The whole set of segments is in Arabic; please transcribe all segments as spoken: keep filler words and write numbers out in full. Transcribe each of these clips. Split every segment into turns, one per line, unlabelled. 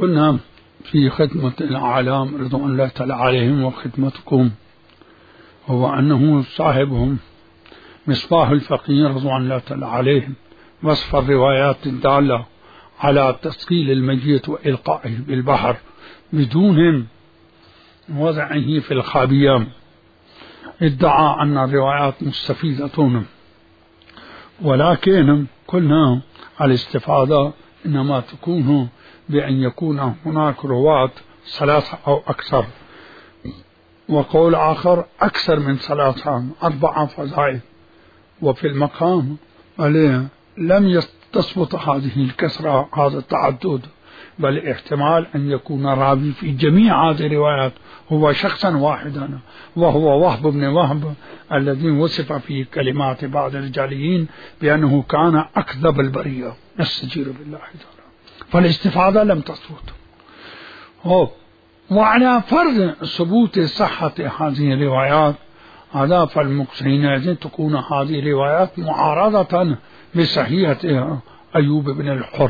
قلنا في خدمة الأعلام رضوان الله تعالى عليهم وخدمتكم هو أنه صاحبهم مصباح الفقيه رضوان الله تعالى عليهم وصف الروايات الدالة على تثقيل الميت وإلقائه بالبحر بدون وضعه في الخابية، ادعى أن الروايات مستفيدة، ولكن قلنا الاستفادة إنما تكون بأن يكون هناك رواة ثلاثة أو أكثر، وقول آخر أكثر من ثلاثة أربعة فزائد. وفي المقام لم تثبت هذه الكثرة هذا التعدد، بل احتمال أن يكون راوي في جميع هذه الروايات هو شخصا واحدا، وهو وهب بن وهب الذي وصف في كلمات بعض الرجاليين بأنه كان أكذب البرية، نستجير بالله تعالى. فالاستفادة لم تثبت. وعلى فرض ثبوت صحة هذه الروايات هذا فالمقصرين تكون هذه الروايات معارضة بصحيحة أيوب بن الحر،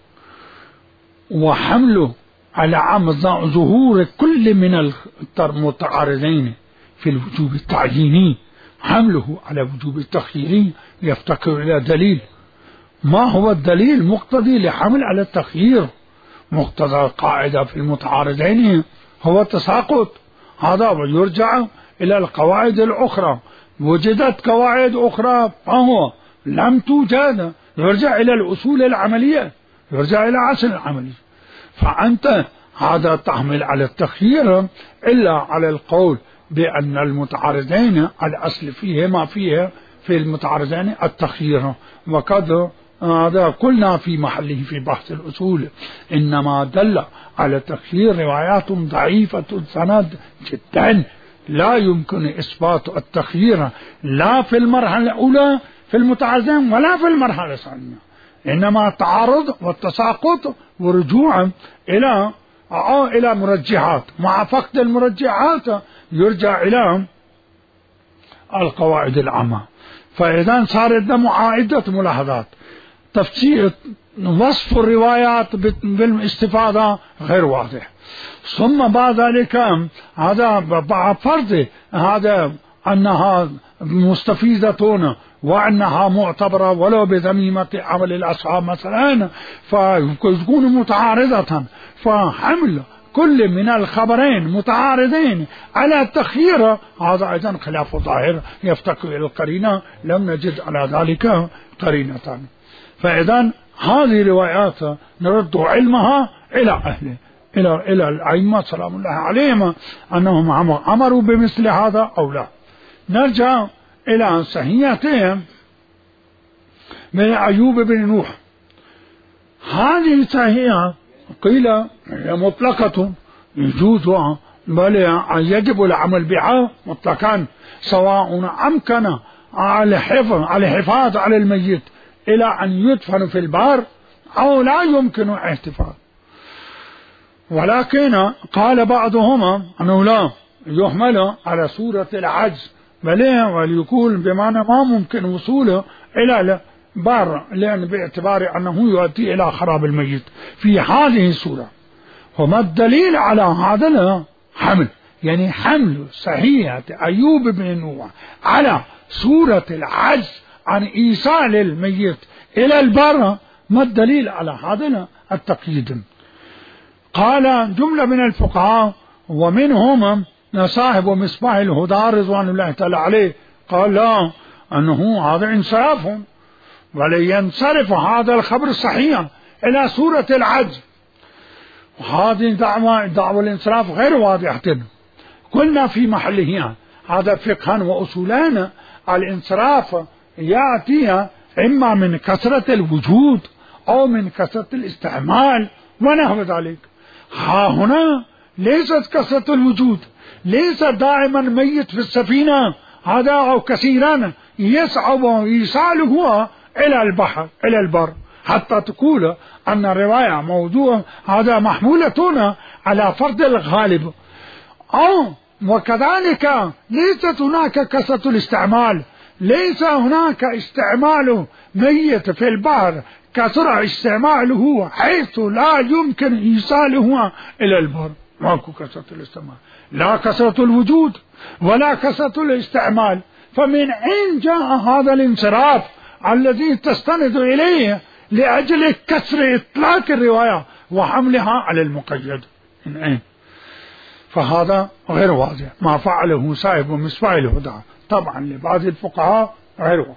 وحمله على عام ظهور كل من المتعارضين في الوجوب التعييني، حمله على وجوب التخييري يفتقر إلى دليل. ما هو الدليل مقتضي لحمل على التخيير؟ مقتضى القاعدة في المتعارضين هو التساقط، هذا ويرجع إلى القواعد الأخرى. وجدت قواعد أخرى فهو لم توجد، يرجع إلى الأصول العملية، يرجع إلى عصر العملي. فأنت هذا تحمل على التخيير إلا على القول بأن المتعارضين الأصل فيه ما فيه في المتعارضين التخيير، وقد هذا قلنا في محله في بحث الأصول إنما دل على تخيير روايات ضعيفة السند جدا، لا يمكن إثبات التخيير لا في المرحلة الأولى في المتعارضين ولا في المرحلة الثانية، إنما تعارض والتساقط ورجوع إلى أو إلى مرجحات، مع فقد المرجحات يرجع إلى القواعد العامة. فإذا صارت عدة ملاحظات. تفسير وصف الروايات بالاستفادة غير واضح، ثم بعد ذلك هذا بعد فرض هذا أنها مستفيدة وأنها معتبرة ولو بذميمة عمل الأصحاب مثلا، فتكون متعارضة، فحمل كل من الخبرين متعارضين على التخيير هذا أيضا خلاف ظاهر يفتقر إلى القرينة، لم نجد على ذلك قرينة. فإذا هذه الروايات نرد علمها إلى أهله، إلى إلى الأئمة سلام الله عليهم أنهم أمروا بمثل هذا أو لا. نرجع إلى صحيحتهم من أيوب بن نوح. هذه صحيحة قيل هي مطلقة يجوز بل يجب العمل بها مطلقا، سواء أمكن على الحفاظ على الحفاظ على الميت إلى أن يدفن في البار أو لا يمكن احتفاظ. ولكن قال بعضهما أنه لا يحمل على صورة العجز، بل وليقول بمعنى ما ممكن وصوله إلى البار، لأن باعتبار أنه يؤدي إلى خراب الميت في هذه الصورة. وما الدليل على هذا الحمل؟ يعني حمل صحيحة أيوب بن نوح على صورة العجز عن إيصال الميت إلى البر، ما الدليل على هذا التقييد؟ قال جملة من الفقهاء ومنهم صاحب مصباح الهدى رضوان الله تعالى عليه قال لا، أنه هذا انصراف، ولينصرف هذا الخبر الصحيح إلى صورة العجز. وهذه دعوة دعوة الانصراف غير واضحة. قلنا في محلها هذا فقها وأصولان، الانصراف يأتي إما من كثرة الوجود أو من كثرة الاستعمال ونحو ذلك. ها هنا ليست كثرة الوجود، ليس دائما ميت في السفينة هذا أو كثيرا يصعب إيصاله إلى البحر إلى البر حتى تقول أن الرواية موضوع هذا محمولة على فرض الغالب. أو وكذلك ليست هناك كثرة الاستعمال، ليس هناك استعمال ميت في البحر كثر استعماله حيث لا يمكن إيصاله إلى البر. ماكو كثرة الاستعمال، لا كثرة الوجود ولا كثرة الاستعمال. فمن أين جاء هذا الانصراف الذي تستند إليه لأجل كسر إطلاق الرواية وحملها على المقيد؟ من أين؟ فهذا غير واضح. ما فعله صاحب مصباح الهدى طبعا لبعض الفقهاء غير واضح.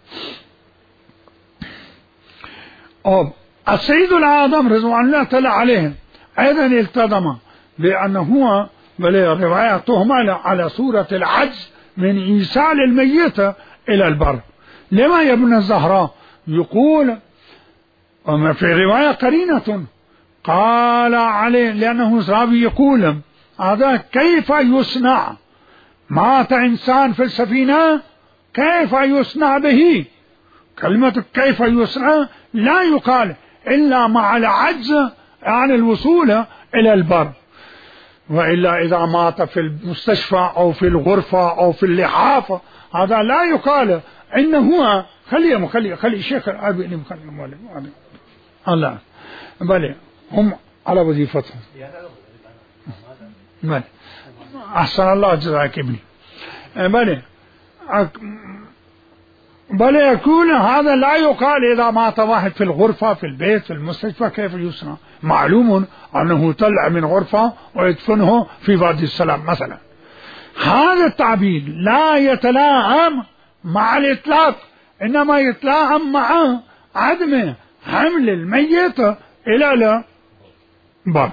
السيد الأعظم رضوان الله تعالى عليه أيضا التزم بأنه الرواية تهمل على صورة العجز من إيصال الميت إلى البر. لما يا ابن الزهراء يقول وما في رواية قرينة قال عليه، لأنه راوي يقول هذا كيف يصنع؟ مات إنسان في السفينة كيف يصنع به؟ كلمة كيف يصنع لا يقال إلا مع العجز عن الوصول إلى البر، وإلا إذا مات في المستشفى أو في الغرفة أو في اللحافة هذا لا يقال إنه خليه خليه خلي الشيخ أبي الله بل هم على وظيفتهم. بل أحسن الله جزاك ابني. بل بل يكون هذا لا يقال إذا مات واحد في الغرفة في البيت في المستشفى كيف يصنع؟ معلوم أنه طلع من غرفة ويدفنه في وادي السلام مثلا. هذا التعبير لا يتلائم مع الإطلاق، إنما يتلائم مع عدم حمل الميت إلى البر.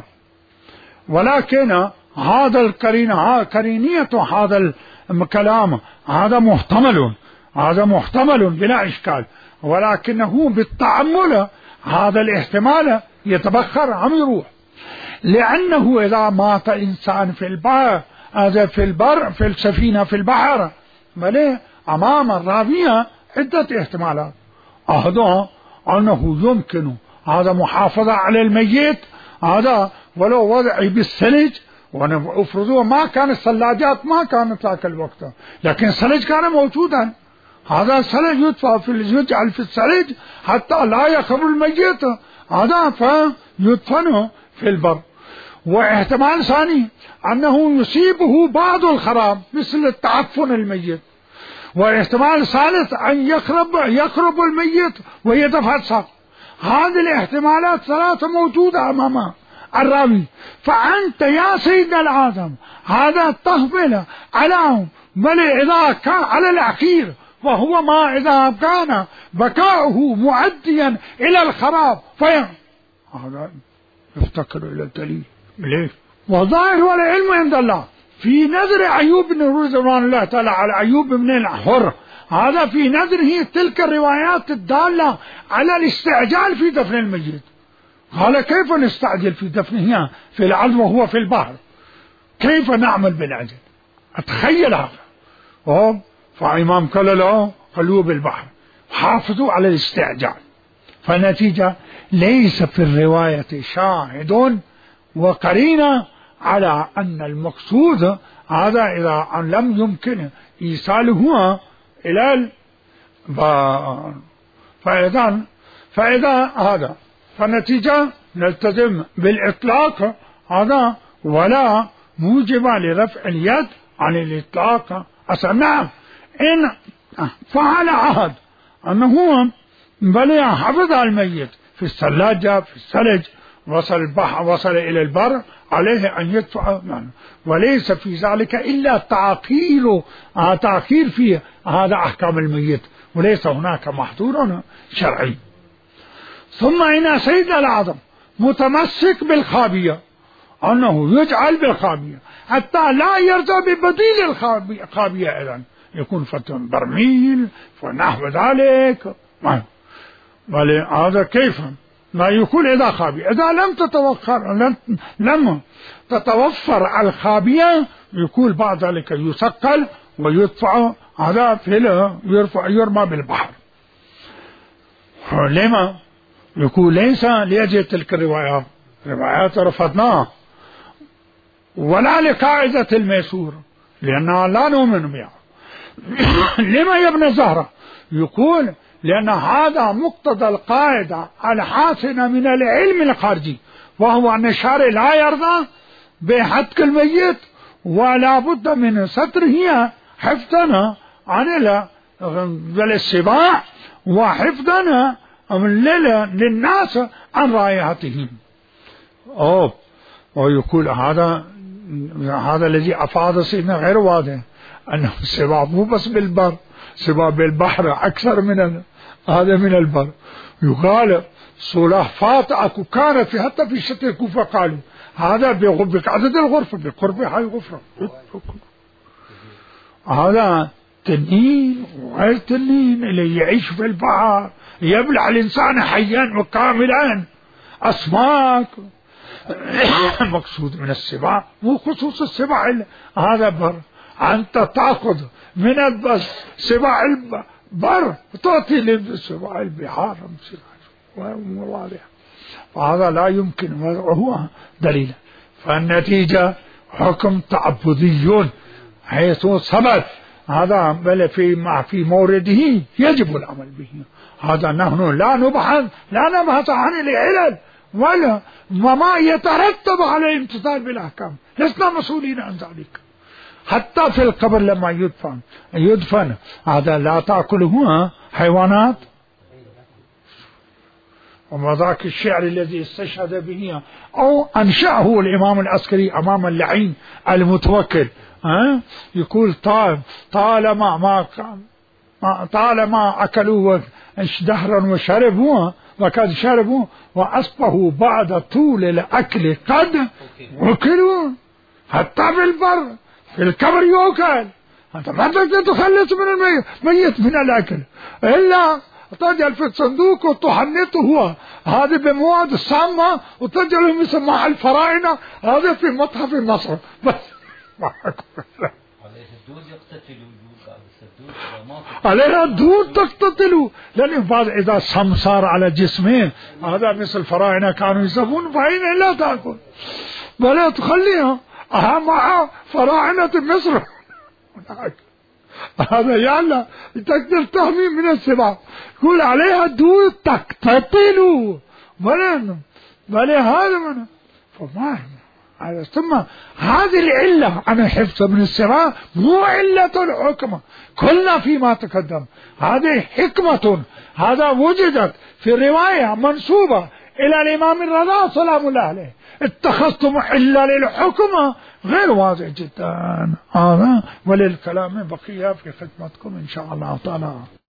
ولكن هذا القرينة قرينية هذا الكلام هذا محتمل، هذا محتمل بلا إشكال، ولكنه بالتأمل هذا الاحتمال يتبخر عم يروح. لأنه إذا مات إنسان في البر هذا في البر في السفينة في البحر بل أمام الراوية عدة احتمالات. أحدها أنه يمكن هذا محافظة على الميت هذا ولو وضعه بالثلج، وافرضوا ما كان الثلاجات ما كانت ذاك الوقت، لكن الثلج كان موجودا. هذا الثلج يدفع في يجعل في الثلج حتى لا يخرب الميت هذا فيدفنه في البر. واحتمال ثاني أنه يصيبه بعض الخراب مثل التعفن الميت. واحتمال ثالث أن يخرب يخرب الميت ويتفسخ. هذه الاحتمالات ثلاثة موجودة أمام الراوي. فأنت يا سيد الأعظم هذا تهمل على بل إذا كان على الأخير وهو ما إذا كان بكاؤه معديا إلى الخراب في هذا يفتكر إلى الدليل. ليش؟ والظاهر والعلم عند الله. في نظر أيوب بن رضوان الله تعالى على أيوب بن الحر هذا في نظره تلك الروايات الدالة على الاستعجال في دفن الميت. قال كيف نستعجل في دفنه في العجل وهو في البحر؟ كيف نعمل بالعجل؟ أتخيل هذا. فإمام قال له خلوه بالبحر، حافظوا على الاستعجال. فالنتيجة ليس في الرواية شاهد وقرينة على أن المقصود هذا إذا لم يمكن إيصاله إلى فإذا فإذا هذا فالنتيجة نلتزم بالإطلاق هذا ولا موجب لرفع اليد عن الإطلاق. نعم إن فعل عهد أنه بل حفظ الميت في الثلاجة في الثلج وصل البحر وصل إلى البر عليه أن يدفع، وليس في ذلك إلا تعقيل تعقيل في هذا أحكام الميت، وليس هناك محظور شرعي. ثم إن سيد الأعظم متمسك بالخابية أنه يجعل بالخابية حتى لا يرجع ببديل الخابية إذن يكون فتن برميل ونحو ذلك. بل هذا كيف ما يكون إذا خابية إذا لم تتوفر لم, لم تتوفر الخابية يكون بعد ذلك يسقل ويدفع هذا في يرفع يرمى بالبحر. لما يقول ليس لأجل تلك الروايات روايات رفضناها ولا لقاعدة الميسور لأنها لا نؤمن بها. لما يا ابن الزهرة يقول لأن هذا مقتضى القاعدة الحاسنة من العلم الخارجي، وهو أن الشارع لا يرضى بحتك الميت، ولا بد من ستره حفظنا عن السباع وحفظنا للناس عن رائحتهم. أوه. ويقول هذا هذا الذي أفاد سيدنا غير واضح، أنه السباع مو بس بالبر، سباع بالبحر أكثر من هذا من البر. يقال صلافات أكو كانت في حتى في شتى الكوفة قالوا هذا بعدد الغرفة بقرب هاي غفرة. هذا تنين وغير تنين اللي يعيش في البحر يبلع الإنسان حيا وكاملا، أسماك. المقصود من السباع مو خصوص السباع هذا بر، أنت تأخذ من البس سباع البر تعطي للسباع البحار واضح، وهذا لا يمكن وهو دليل. فالنتيجة حكم تعبدي حيث ثبت هذا بل في في مورده يجب العمل به. هذا نحن لا نبحث لا نبحث عن العلل ولا وما يترتب على الامتثال بالأحكام، لسنا مسؤولين عن ذلك. حتى في القبر لما يدفن يدفن هذا لا تأكله حيوانات. وما ذاك الشعر الذي استشهد به أو أنشأه الإمام العسكري أمام اللعين المتوكل، ها يقول طال طالما ما طالما أكلوا دهرا وشربوا وقد شربوا وأصبحوا بعد طول الأكل قد أكلوا. حتى بالبر في الكبر يؤكل، أنت ما تقدر تخلص من الميت من الأكل إلا تجعل في الصندوق وتحنطه هو هذا بمواد السامة وتجعله مثل مع الفراعنة هذا في متحف مصر بس. عليها الدود تقتتلوا، لأن بعض إذا سم صار على جسمين هذا مثل الفراعنة كانوا يسمون فإن لا تأكل بل تخليها أهم مع فراعنة مصر. هذا يعني تقدر تحمي من السباع. يقول عليها الدود تقتتلوا بل بل هذا من فما هذا. ثم هذه العلة عن الحفظ من السباع مو علة الحكمة، كلنا فيما تقدم هذه حكمة هذا وجدت في رواية منسوبة إلى الإمام الرضا سلام الله عليه. اتخذتم إلا للحكمة غير واضح جدا هذا، وللكلام بقية في خدمتكم إن شاء الله تعالى.